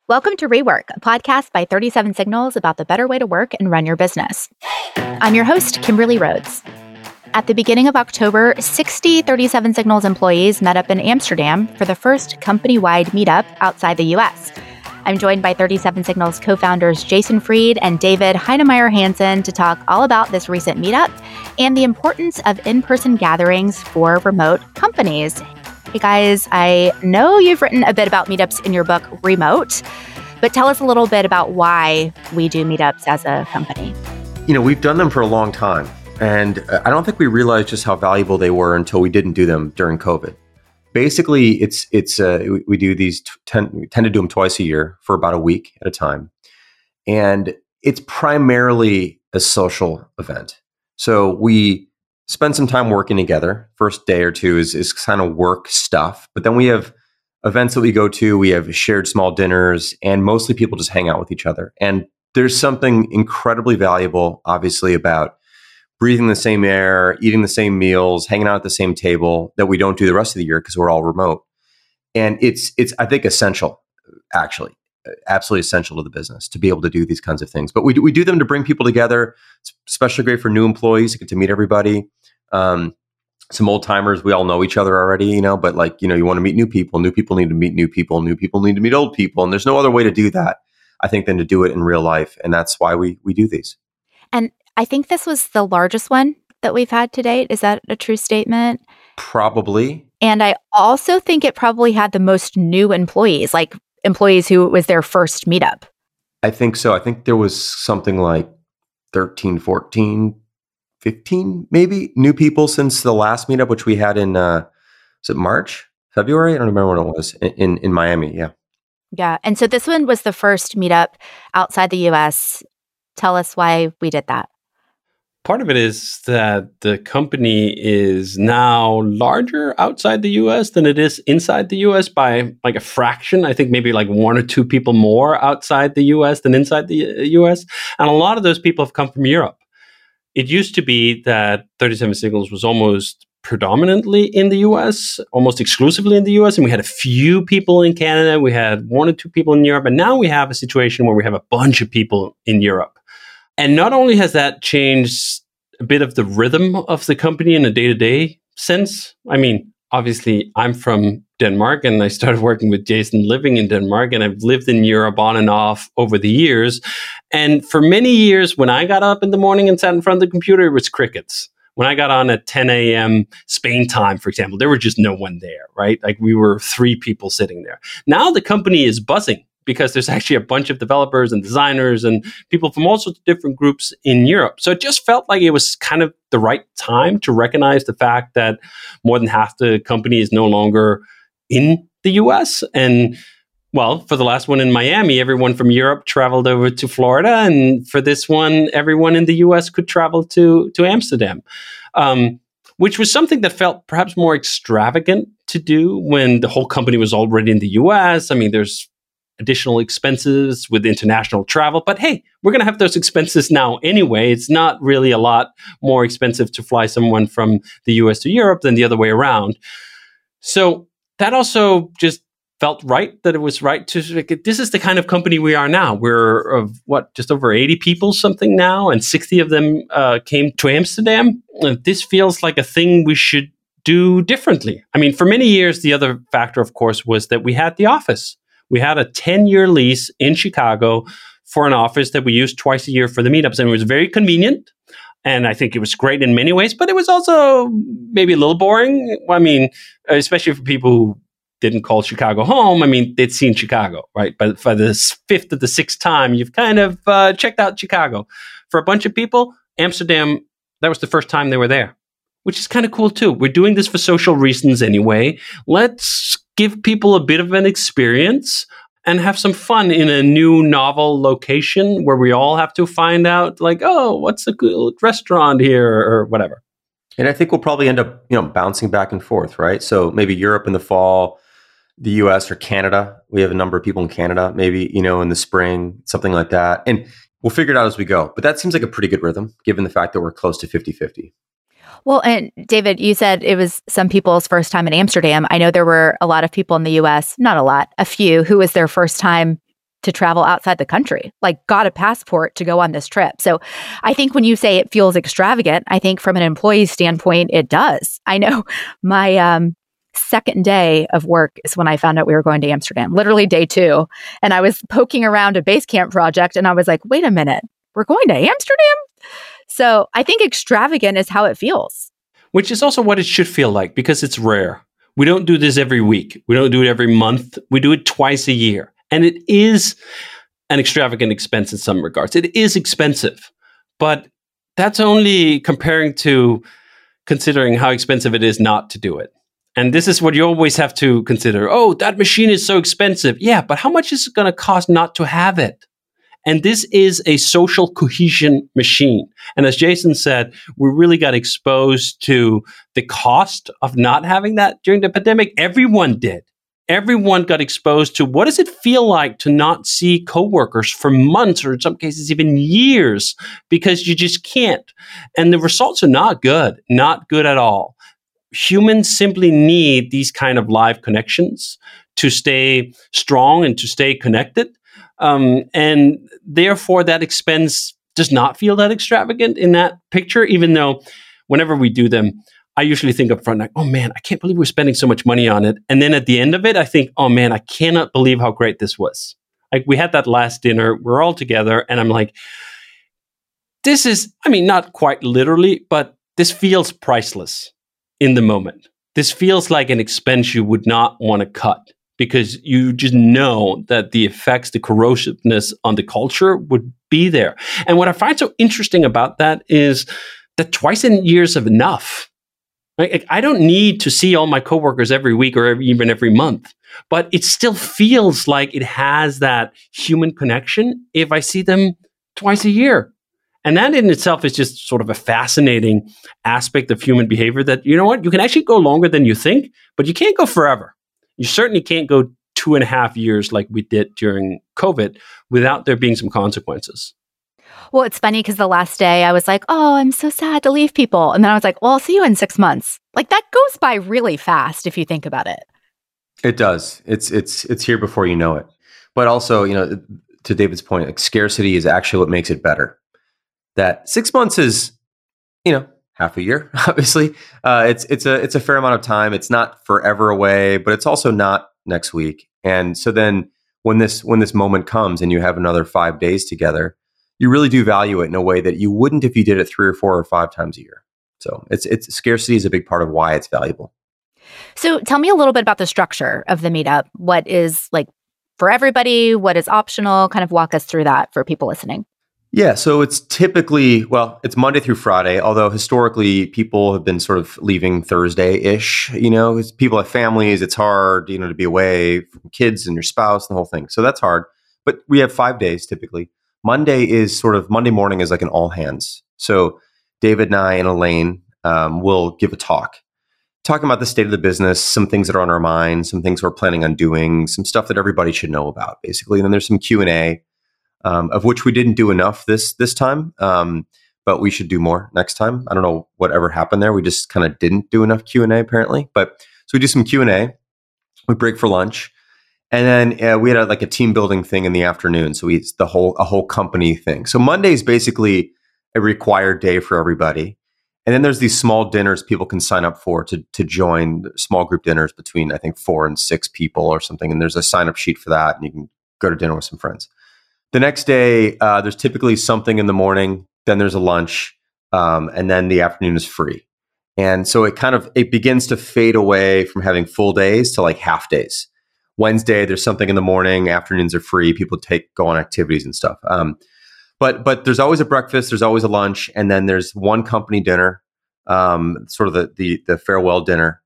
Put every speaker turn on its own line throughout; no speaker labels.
Welcome to Rework, a podcast by 37 Signals about the better way to work and run your business. I'm your host, Kimberly Rhodes. At the beginning of October, 60 37 Signals employees met up in Amsterdam for the first company-wide meetup outside the U.S. I'm joined by 37 Signals co-founders Jason Fried and David Heinemeier Hansen to talk all about this recent meetup and the importance of in-person gatherings for remote companies. Hey guys, I know you've written a bit about meetups in your book, Remote, but tell us a little bit about why we do meetups as a company.
We've done them for a long time, and I don't think we realized just how valuable they were until we didn't do them during COVID. Basically, we do these, we tend to do them twice a year for about a week at a time, and it's primarily a social event. So we spend some time working together. First day or two is kind of work stuff. But then we have events that we go to. We have shared small dinners, and mostly people just hang out with each other. And there's something incredibly valuable, obviously, about breathing the same air, eating the same meals, hanging out at the same table that we don't do the rest of the year because we're all remote. And it's I think, essential, actually. Absolutely essential to the business to be able to do these kinds of things. But we do them to bring people together. It's especially great for new employees to get to meet everybody. Some old timers, we all know each other already, but you want to meet new people need to meet new people need to meet old people. And there's no other way to do that, I think, than to do it in real life. And that's why we do these.
And I think this was the largest one that we've had to date. Is that a true statement?
Probably.
And I also think it probably had the most new employees, like employees who it was their first meetup.
I think so. I think there was something like 13, 14, 15, maybe new people since the last meetup, which we had in, was it March, February? I don't remember when it was, in Miami. Yeah.
Yeah. And so this one was the first meetup outside the US. Tell us why we did that.
Part of it is that the company is now larger outside the US than it is inside the US by like a fraction. I think maybe like one or two people more outside the US than inside the US. And a lot of those people have come from Europe. It used to be that 37 Signals was almost predominantly in the US, almost exclusively in the US. And we had a few people in Canada. We had one or two people in Europe. And now we have a situation where we have a bunch of people in Europe. And not only has that changed a bit of the rhythm of the company in a day-to-day sense. I mean, obviously, I'm from Denmark, and I started working with Jason living in Denmark, and I've lived in Europe on and off over the years. And for many years, when I got up in the morning and sat in front of the computer, it was crickets. When I got on at 10 a.m. Spain time, for example, there were just no one there, right? Like we were three people sitting there. Now the company is buzzing, because there's actually a bunch of developers and designers and people from all sorts of different groups in Europe. So it just felt like it was kind of the right time to recognize the fact that more than half the company is no longer in the US. And well, for the last one in Miami, everyone from Europe traveled over to Florida. And for this one, everyone in the US could travel to Amsterdam, which was something that felt perhaps more extravagant to do when the whole company was already in the US. I mean, there's additional expenses with international travel. But hey, we're going to have those expenses now anyway. It's not really a lot more expensive to fly someone from the US to Europe than the other way around. So that also just felt right, that it was right to, this is the kind of company we are now. We're of just over 80 people something now, and 60 of them came to Amsterdam. This feels like a thing we should do differently. I mean, for many years, the other factor, of course, was that we had the office. We had a 10-year lease in Chicago for an office that we used twice a year for the meetups. And it was very convenient. And I think it was great in many ways, but it was also maybe a little boring. I mean, especially for people who didn't call Chicago home. I mean, they'd seen Chicago, right? But for the fifth or the sixth time, you've kind of checked out Chicago. For a bunch of people, Amsterdam, that was the first time they were there, which is kind of cool too. We're doing this for social reasons anyway. Let's give people a bit of an experience and have some fun in a new, novel location where we all have to find out, like, oh, what's a good restaurant here or whatever.
And I think we'll probably end up, bouncing back and forth, right? So maybe Europe in the fall, the US or Canada. We have a number of people in Canada, maybe, in the spring, something like that. And we'll figure it out as we go. But that seems like a pretty good rhythm, given the fact that we're close to 50-50.
Well, and David, you said it was some people's first time in Amsterdam. I know there were a lot of people in the US, not a lot, a few, who was their first time to travel outside the country, like got a passport to go on this trip. So I think when you say it feels extravagant, I think from an employee standpoint, it does. I know my second day of work is when I found out we were going to Amsterdam, literally day 2. And I was poking around a Basecamp project and I was like, wait a minute, we're going to Amsterdam? So I think extravagant is how it feels.
Which is also what it should feel like, because it's rare. We don't do this every week. We don't do it every month. We do it twice a year. And it is an extravagant expense in some regards. It is expensive, but that's only comparing to considering how expensive it is not to do it. And this is what you always have to consider. Oh, that machine is so expensive. Yeah, but how much is it going to cost not to have it? And this is a social cohesion machine. And as Jason said, we really got exposed to the cost of not having that during the pandemic. Everyone did. Everyone got exposed to what does it feel like to not see coworkers for months, or in some cases even years, because you just can't. And the results are not good at all. Humans simply need these kind of live connections to stay strong and to stay connected. And therefore, that expense does not feel that extravagant in that picture, even though whenever we do them, I usually think up front, like, oh man, I can't believe we're spending so much money on it. And then at the end of it, I think, oh man, I cannot believe how great this was. Like, we had that last dinner, we're all together, and I'm like, this is, I mean, not quite literally, but this feels priceless in the moment. This feels like an expense you would not want to cut, because you just know that the effects, the corrosiveness on the culture would be there. And what I find so interesting about that is that twice a year is enough. Right? I don't need to see all my coworkers every week or even every month, but it still feels like it has that human connection if I see them twice a year. And that in itself is just sort of a fascinating aspect of human behavior that, you know what, you can actually go longer than you think, but you can't go forever. You certainly can't go 2.5 years like we did during COVID without there being some consequences.
Well, it's funny because the last day I was like, oh, I'm so sad to leave people. And then I was like, well, I'll see you in 6 months. Like, that goes by really fast if you think about it.
It does. It's here before you know it. But also, you know, to David's point, like, scarcity is actually what makes it better. That 6 months is, you know, half a year, obviously. It's a fair amount of time. It's not forever away, but it's also not next week. And so then when this moment comes and you have another 5 days together, you really do value it in a way that you wouldn't if you did it 3 or 4 or 5 times a year. So it's scarcity is a big part of why it's valuable.
So tell me a little bit about the structure of the meetup. What is like for everybody? What is optional? Kind of walk us through that for people listening.
Yeah, so it's typically, well, it's Monday through Friday, although historically people have been sort of leaving Thursday-ish, you know, people have families, it's hard, you know, to be away from kids and your spouse and the whole thing. So that's hard. But we have 5 days typically. Monday morning is like an all hands. So David and I and Elaine will give a talk, talking about the state of the business, some things that are on our mind, some things we're planning on doing, some stuff that everybody should know about, basically. And then there's some Q&A, of which we didn't do enough this time, but we should do more next time. I don't know whatever happened there. We just kind of didn't do enough Q&A apparently. But so we do some Q&A, we break for lunch, and then we had a team building thing in the afternoon. So it's a whole company thing. So Monday is basically a required day for everybody. And then there's these small dinners people can sign up for to join, small group dinners between, I think, 4 and 6 people or something. And there's a sign up sheet for that, and you can go to dinner with some friends. The next day, there's typically something in the morning, then there's a lunch, and then the afternoon is free. And so it begins to fade away from having full days to like half days. Wednesday, there's something in the morning, afternoons are free, people go on activities and stuff. But there's always a breakfast, there's always a lunch, and then there's one company dinner, sort of the farewell dinner.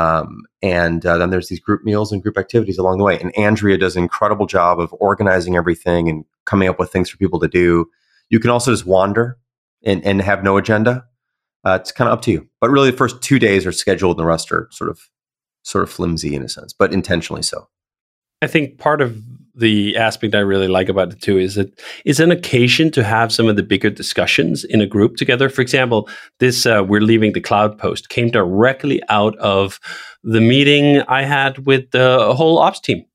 And then there's these group meals and group activities along the way. And Andrea does an incredible job of organizing everything and coming up with things for people to do. You can also just wander and have no agenda. It's kind of up to you. But really, the first 2 days are scheduled, and the rest are sort of flimsy in a sense, but intentionally so.
I think part of the aspect I really like about it too is that it's an occasion to have some of the bigger discussions in a group together. For example, this We're Leaving the Cloud post came directly out of the meeting I had with the whole ops team.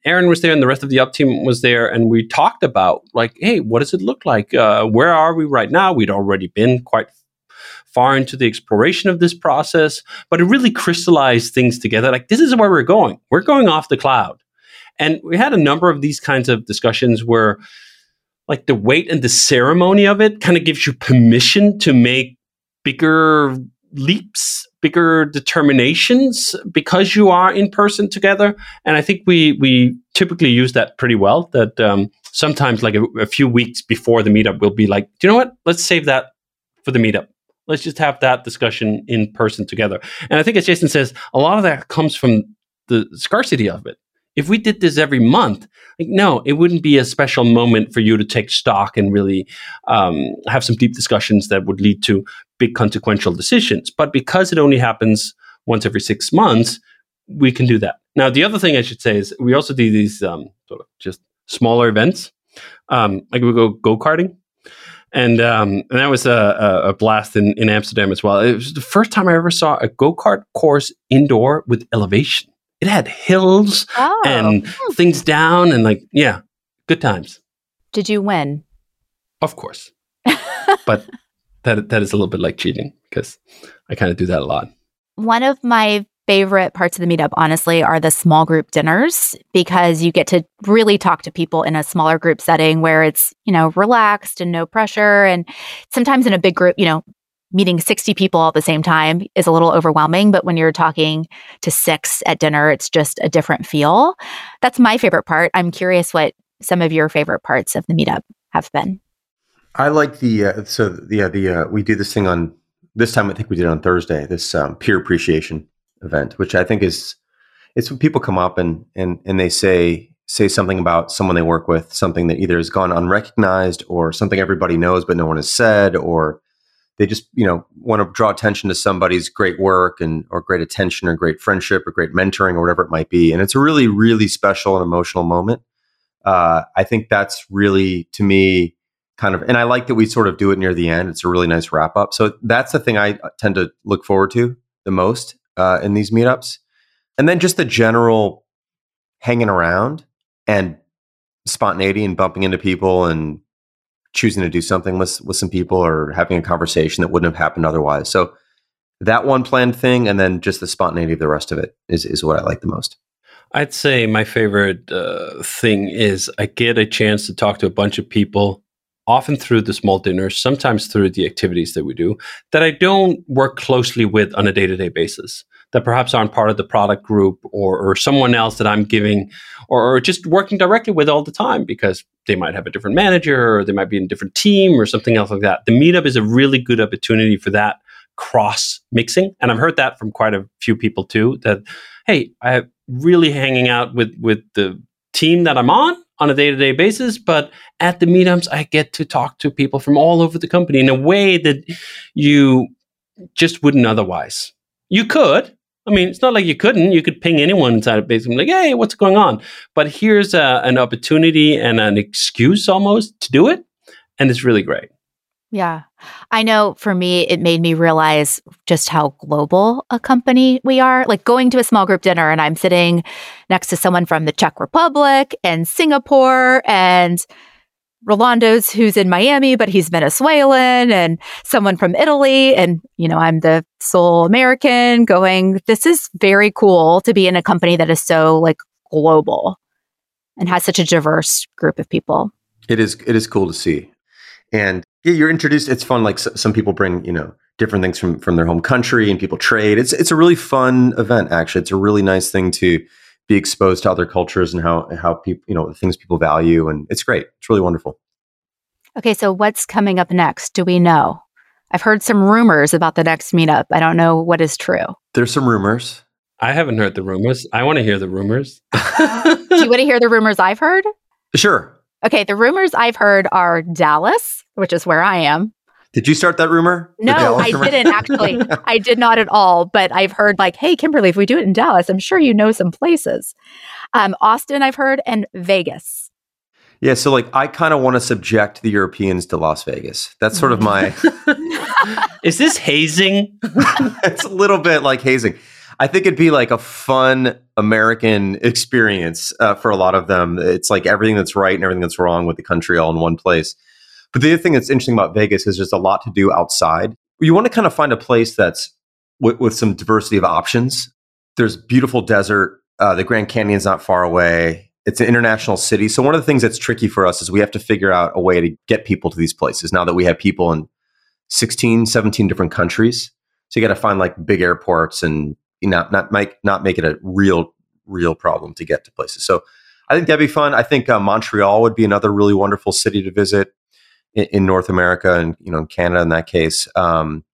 Aaron was there and the rest of the up team was there. And we talked about like, hey, what does it look like? Where are we right now? We'd already been quite far into the exploration of this process, but it really crystallized things together. Like, this is where we're going. We're going off the cloud. And we had a number of these kinds of discussions where like the weight and the ceremony of it kind of gives you permission to make bigger leaps, bigger determinations because you are in person together. And I think we typically use that pretty well, that sometimes like a few weeks before the meetup, we'll be like, do you know what? Let's save that for the meetup. Let's just have that discussion in person together. And I think as Jason says, a lot of that comes from the scarcity of it. If we did this every month, like, no, it wouldn't be a special moment for you to take stock and really have some deep discussions that would lead to big consequential decisions. But because it only happens once every 6 months, we can do that. Now, the other thing I should say is we also do these sort of just smaller events. Like we go karting. And that was a blast in Amsterdam as well. It was the first time I ever saw a go-kart course indoor with elevation. It had hills and things down and like, yeah, good times.
Did you win?
Of course. But that is a little bit like cheating because I kind of do that a lot.
One of my favorite parts of the meetup, honestly, are the small group dinners because you get to really talk to people in a smaller group setting where it's, relaxed and no pressure. And sometimes in a big group, meeting 60 people all at the same time is a little overwhelming. But when you're talking to 6 at dinner, it's just a different feel. That's my favorite part. I'm curious what some of your favorite parts of the meetup have been.
I like we do this thing on this time. I think we did it on Thursday, this peer appreciation event, which I think it's when people come up and they say something about someone they work with, something that either has gone unrecognized or something everybody knows but no one has said, or they just want to draw attention to somebody's great work or great attention or great friendship or great mentoring or whatever it might be. And it's a really, really special and emotional moment. I think that's really, to me, kind of, and I like that we sort of do it near the end. It's a really nice wrap up. So that's the thing I tend to look forward to the most in these meetups. And then just the general hanging around and spontaneity and bumping into people and choosing to do something with some people or having a conversation that wouldn't have happened otherwise. So that one planned thing, and then just the spontaneity of the rest of it is what I like the most.
I'd say my favorite thing is I get a chance to talk to a bunch of people, often through the small dinners, sometimes through the activities that we do, that I don't work closely with on a day-to-day basis, that perhaps aren't part of the product group or someone else that I'm giving or just working directly with all the time because they might have a different manager or they might be in a different team or something else like that. The meetup is a really good opportunity for that cross-mixing. And I've heard that from quite a few people too, that, hey, I'm really hanging out with the team that I'm on a day-to-day basis, but at the meetups, I get to talk to people from all over the company in a way that you just wouldn't otherwise. You could. I mean, it's not like you couldn't. You could ping anyone inside of Basic and be like, hey, what's going on? But here's an opportunity and an excuse almost to do it. And it's really great.
Yeah. I know for me, it made me realize just how global a company we are. Like going to a small group dinner and I'm sitting next to someone from the Czech Republic and Singapore and Rolando's who's in Miami, but he's Venezuelan, and someone from Italy. And, I'm the sole American going, this is very cool to be in a company that is so like global and has such a diverse group of people.
It is cool to see. And yeah, you're introduced. It's fun. Like some people bring, different things from their home country and people trade. It's a really fun event, actually. It's a really nice thing to be exposed to other cultures and how people, the things people value. And it's great. It's really wonderful.
Okay. So what's coming up next? Do we know? I've heard some rumors about the next meetup. I don't know what is true.
There's some rumors.
I haven't heard the rumors. I want to hear the rumors.
Do you want to hear the rumors I've heard?
Sure.
Okay. The rumors I've heard are Dallas, which is where I am.
Did you start that rumor?
No, I didn't actually. I did not at all. But I've heard like, hey, Kimberly, if we do it in Dallas, I'm sure you know some places. Austin, I've heard, and Vegas.
Yeah. So like, I kind of want to subject the Europeans to Las Vegas. That's sort of my...
Is this hazing?
It's a little bit like hazing. I think it'd be like a fun American experience for a lot of them. It's like everything that's right and everything that's wrong with the country all in one place. But the other thing that's interesting about Vegas is there's a lot to do outside. You want to kind of find a place that's with some diversity of options. There's beautiful desert. The Grand Canyon's not far away. It's an international city. So one of the things that's tricky for us is we have to figure out a way to get people to these places now that we have people in 16, 17 different countries. So you got to find like big airports and not make it a real problem to get to places. So I think that'd be fun. I think Montreal would be another really wonderful city to visit in North America and, in Canada in that case. I've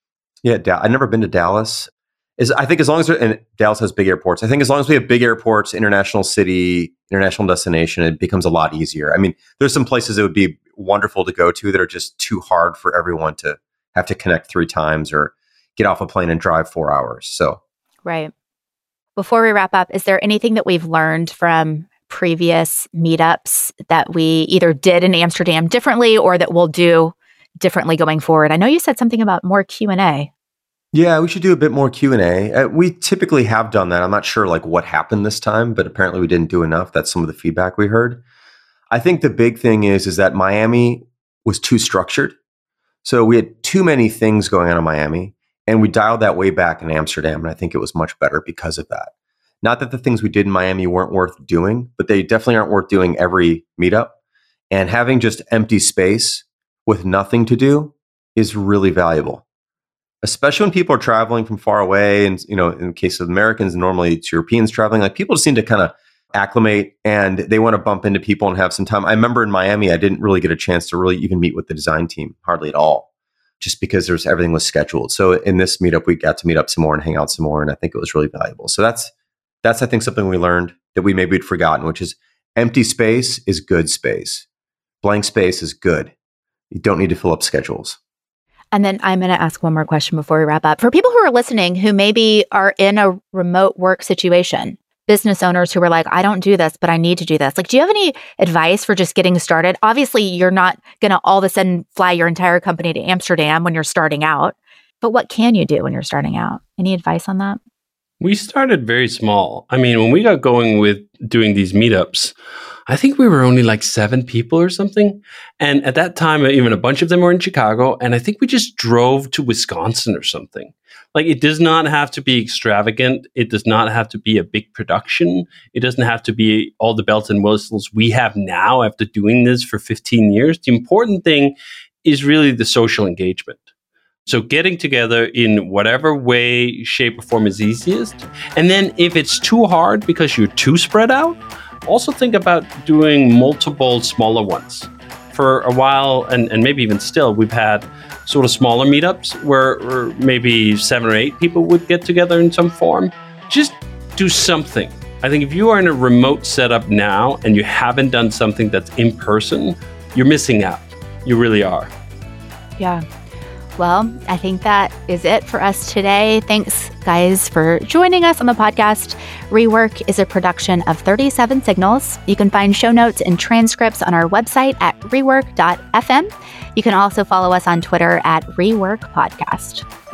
never been to Dallas. I think as long as and Dallas has big airports, I think as long as we have big airports, international city, international destination, it becomes a lot easier. I mean, there's some places that would be wonderful to go to that are just too hard for everyone to have to connect 3 times or get off a plane and drive 4 hours. So,
right. Before we wrap up, is there anything that we've learned from previous meetups that we either did in Amsterdam differently or that we'll do differently going forward? I know you said something about more Q&A.
Yeah, we should do a bit more Q&A. We typically have done that. I'm not sure like what happened this time, but apparently we didn't do enough. That's some of the feedback we heard. I think the big thing is that Miami was too structured. So we had too many things going on in Miami, and we dialed that way back in Amsterdam. And I think it was much better because of that. Not that the things we did in Miami weren't worth doing, but they definitely aren't worth doing every meetup. And having just empty space with nothing to do is really valuable. Especially when people are traveling from far away. And, in the case of Americans, normally it's Europeans traveling. Like people just seem to kind of acclimate and they want to bump into people and have some time. I remember in Miami, I didn't really get a chance to really even meet with the design team, hardly at all, just because everything was scheduled. So in this meetup, we got to meet up some more and hang out some more. And I think it was really valuable. So that's I think, something we learned that we'd forgotten, which is empty space is good space. Blank space is good. You don't need to fill up schedules.
And then I'm going to ask one more question before we wrap up. For people who are listening who maybe are in a remote work situation, business owners who are like, I don't do this, but I need to do this. Like, do you have any advice for just getting started? Obviously, you're not going to all of a sudden fly your entire company to Amsterdam when you're starting out. But what can you do when you're starting out? Any advice on that?
We started very small. I mean, when we got going with doing these meetups, I think we were only like 7 people or something. And at that time, even a bunch of them were in Chicago. And I think we just drove to Wisconsin or something. Like, it does not have to be extravagant. It does not have to be a big production. It doesn't have to be all the bells and whistles we have now after doing this for 15 years. The important thing is really the social engagement. So getting together in whatever way, shape, or form is easiest. And then if it's too hard because you're too spread out, also think about doing multiple smaller ones. For a while, and maybe even still, we've had sort of smaller meetups where maybe 7 or 8 people would get together in some form. Just do something. I think if you are in a remote setup now and you haven't done something that's in person, you're missing out. You really are.
Yeah. Well, I think that is it for us today. Thanks, guys, for joining us on the podcast. Rework is a production of 37 Signals. You can find show notes and transcripts on our website at rework.fm. You can also follow us on Twitter at Rework Podcast.